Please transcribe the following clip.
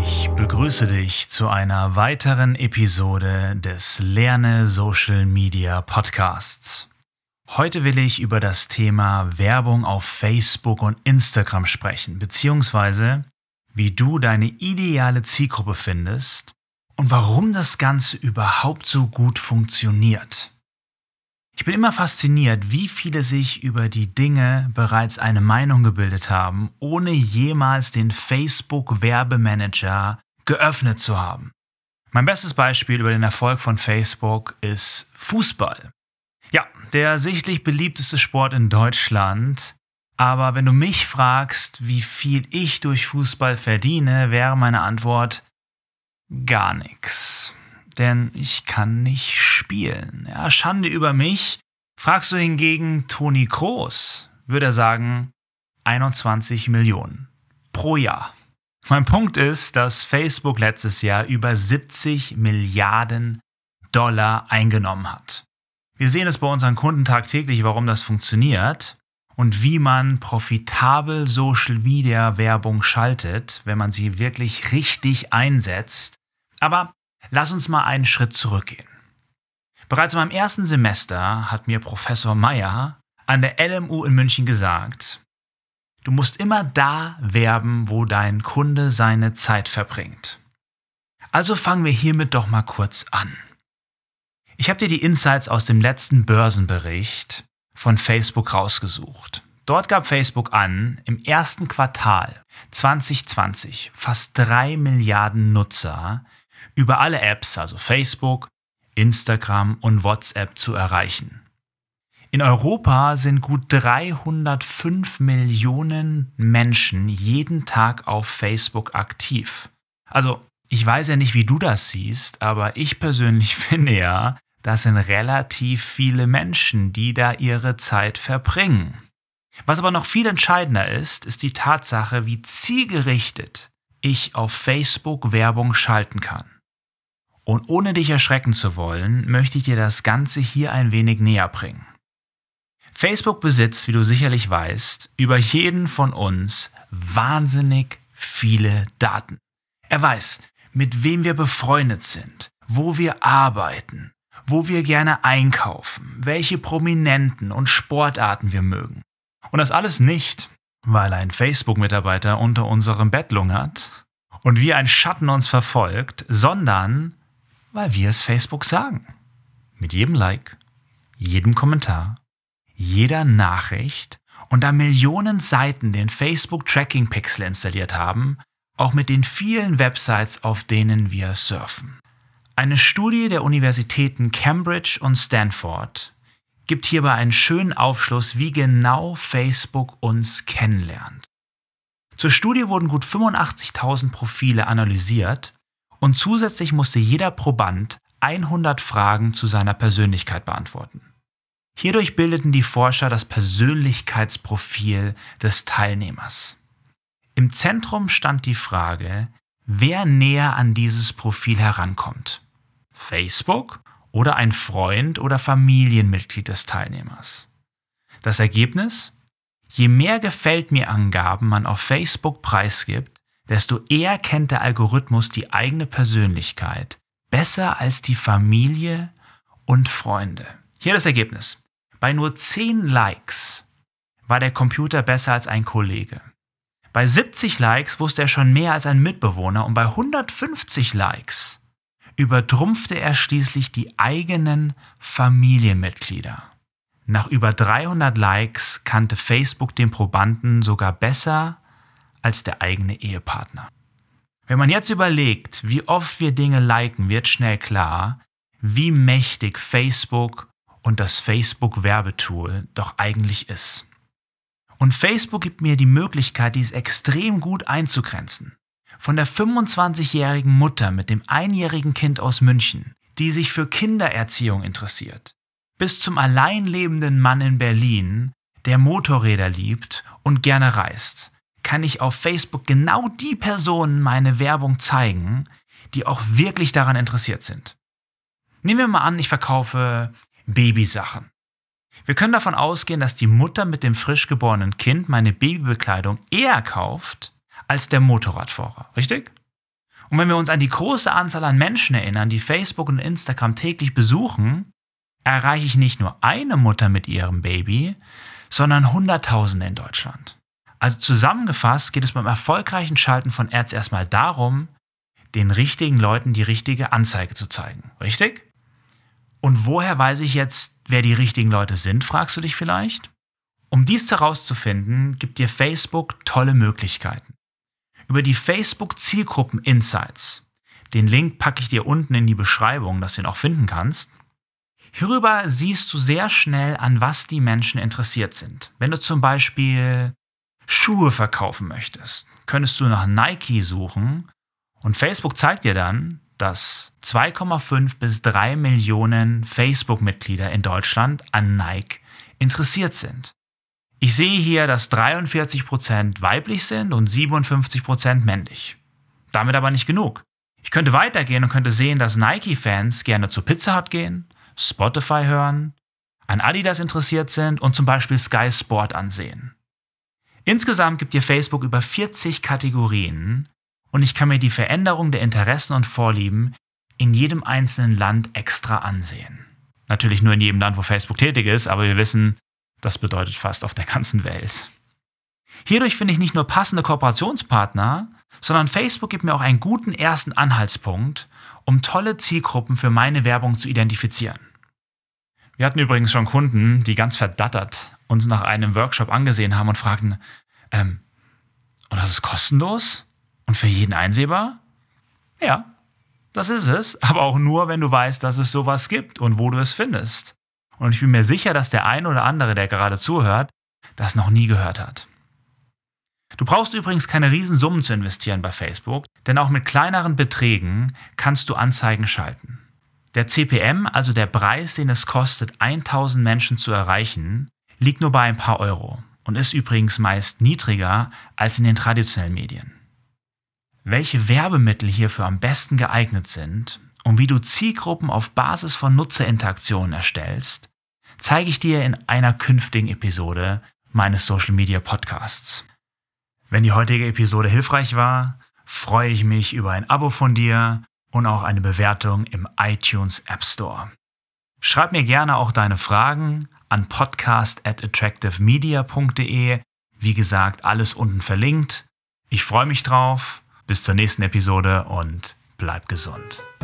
Ich begrüße dich zu einer weiteren Episode des Lerne Social Media Podcasts. Heute will ich über das Thema Werbung auf Facebook und Instagram sprechen, beziehungsweise wie du deine ideale Zielgruppe findest und warum das Ganze überhaupt so gut funktioniert. Ich bin immer fasziniert, wie viele sich über die Dinge bereits eine Meinung gebildet haben, ohne jemals den Facebook-Werbemanager geöffnet zu haben. Mein bestes Beispiel über den Erfolg von Facebook ist Fußball. Ja, der sichtlich beliebteste Sport in Deutschland. Aber wenn du mich fragst, wie viel ich durch Fußball verdiene, wäre meine Antwort gar nichts. Denn ich kann nicht spielen. Ja, Schande über mich. Fragst du hingegen Toni Kroos, würde er sagen, 21 Millionen pro Jahr. Mein Punkt ist, dass Facebook letztes Jahr über 70 Milliarden Dollar eingenommen hat. Wir sehen es bei unseren Kunden tagtäglich, warum das funktioniert und wie man profitabel Social Media Werbung schaltet, wenn man sie wirklich richtig einsetzt. Aber lass uns mal einen Schritt zurückgehen. Bereits in meinem ersten Semester hat mir Professor Meyer an der LMU in München gesagt, du musst immer da werben, wo dein Kunde seine Zeit verbringt. Also fangen wir hiermit doch mal kurz an. Ich habe dir die Insights aus dem letzten Börsenbericht von Facebook rausgesucht. Dort gab Facebook an, im ersten Quartal 2020 fast 3 Milliarden Nutzer über alle Apps, also Facebook, Instagram und WhatsApp, zu erreichen. In Europa sind gut 305 Millionen Menschen jeden Tag auf Facebook aktiv. Also, ich weiß ja nicht, wie du das siehst, aber ich persönlich finde ja, das sind relativ viele Menschen, die da ihre Zeit verbringen. Was aber noch viel entscheidender ist, ist die Tatsache, wie zielgerichtet ich auf Facebook Werbung schalten kann. Und ohne dich erschrecken zu wollen, möchte ich dir das Ganze hier ein wenig näher bringen. Facebook besitzt, wie du sicherlich weißt, über jeden von uns wahnsinnig viele Daten. Er weiß, mit wem wir befreundet sind, wo wir arbeiten, wo wir gerne einkaufen, welche Prominenten und Sportarten wir mögen. Und das alles nicht, weil ein Facebook-Mitarbeiter unter unserem Bett lungert und wie ein Schatten uns verfolgt, sondern weil wir es Facebook sagen. Mit jedem Like, jedem Kommentar, jeder Nachricht und da Millionen Seiten den Facebook-Tracking-Pixel installiert haben, auch mit den vielen Websites, auf denen wir surfen. Eine Studie der Universitäten Cambridge und Stanford gibt hierbei einen schönen Aufschluss, wie genau Facebook uns kennenlernt. Zur Studie wurden gut 85.000 Profile analysiert und zusätzlich musste jeder Proband 100 Fragen zu seiner Persönlichkeit beantworten. Hierdurch bildeten die Forscher das Persönlichkeitsprofil des Teilnehmers. Im Zentrum stand die Frage, wer näher an dieses Profil herankommt. Facebook oder ein Freund oder Familienmitglied des Teilnehmers. Das Ergebnis? Je mehr Gefällt mir Angaben man auf Facebook preisgibt, desto eher kennt der Algorithmus die eigene Persönlichkeit besser als die Familie und Freunde. Hier das Ergebnis. Bei nur 10 Likes war der Computer besser als ein Kollege. Bei 70 Likes wusste er schon mehr als ein Mitbewohner und bei 150 Likes übertrumpfte er schließlich die eigenen Familienmitglieder. Nach über 300 Likes kannte Facebook den Probanden sogar besser als der eigene Ehepartner. Wenn man jetzt überlegt, wie oft wir Dinge liken, wird schnell klar, wie mächtig Facebook und das Facebook-Werbetool doch eigentlich ist. Und Facebook gibt mir die Möglichkeit, dies extrem gut einzugrenzen. Von der 25-jährigen Mutter mit dem 1-jährigen Kind aus München, die sich für Kindererziehung interessiert, bis zum allein lebenden Mann in Berlin, der Motorräder liebt und gerne reist, kann ich auf Facebook genau die Personen meine Werbung zeigen, die auch wirklich daran interessiert sind. Nehmen wir mal an, ich verkaufe Babysachen. Wir können davon ausgehen, dass die Mutter mit dem frisch geborenen Kind meine Babybekleidung eher kauft als der Motorradfahrer, richtig? Und wenn wir uns an die große Anzahl an Menschen erinnern, die Facebook und Instagram täglich besuchen, erreiche ich nicht nur eine Mutter mit ihrem Baby, sondern Hunderttausende in Deutschland. Also zusammengefasst geht es beim erfolgreichen Schalten von Ads erstmal darum, den richtigen Leuten die richtige Anzeige zu zeigen. Richtig? Und woher weiß ich jetzt, wer die richtigen Leute sind, fragst du dich vielleicht? Um dies herauszufinden, gibt dir Facebook tolle Möglichkeiten. Über die Facebook Zielgruppen Insights, den Link packe ich dir unten in die Beschreibung, dass du ihn auch finden kannst. Hierüber siehst du sehr schnell, an was die Menschen interessiert sind. Wenn du zum Beispiel Schuhe verkaufen möchtest, könntest du nach Nike suchen und Facebook zeigt dir dann, dass 2,5 bis 3 Millionen Facebook-Mitglieder in Deutschland an Nike interessiert sind. Ich sehe hier, dass 43% weiblich sind und 57% männlich. Damit aber nicht genug. Ich könnte weitergehen und könnte sehen, dass Nike-Fans gerne zu Pizza Hut gehen, Spotify hören, an Adidas interessiert sind und zum Beispiel Sky Sport ansehen. Insgesamt gibt dir Facebook über 40 Kategorien und ich kann mir die Veränderung der Interessen und Vorlieben in jedem einzelnen Land extra ansehen. Natürlich nur in jedem Land, wo Facebook tätig ist, aber wir wissen, das bedeutet fast auf der ganzen Welt. Hierdurch finde ich nicht nur passende Kooperationspartner, sondern Facebook gibt mir auch einen guten ersten Anhaltspunkt, um tolle Zielgruppen für meine Werbung zu identifizieren. Wir hatten übrigens schon Kunden, die ganz verdattert uns nach einem Workshop angesehen haben und fragten, und das ist kostenlos? Und für jeden einsehbar? Ja, das ist es, aber auch nur, wenn du weißt, dass es sowas gibt und wo du es findest. Und ich bin mir sicher, dass der ein oder andere, der gerade zuhört, das noch nie gehört hat. Du brauchst übrigens keine Riesensummen zu investieren bei Facebook, denn auch mit kleineren Beträgen kannst du Anzeigen schalten. Der CPM, also der Preis, den es kostet, 1000 Menschen zu erreichen, liegt nur bei ein paar Euro und ist übrigens meist niedriger als in den traditionellen Medien. Welche Werbemittel hierfür am besten geeignet sind und wie du Zielgruppen auf Basis von Nutzerinteraktionen erstellst, zeige ich dir in einer künftigen Episode meines Social Media Podcasts. Wenn die heutige Episode hilfreich war, freue ich mich über ein Abo von dir und auch eine Bewertung im iTunes App Store. Schreib mir gerne auch deine Fragen an podcast@attractivemedia.de. Wie gesagt, alles unten verlinkt. Ich freue mich drauf. Bis zur nächsten Episode und bleib gesund.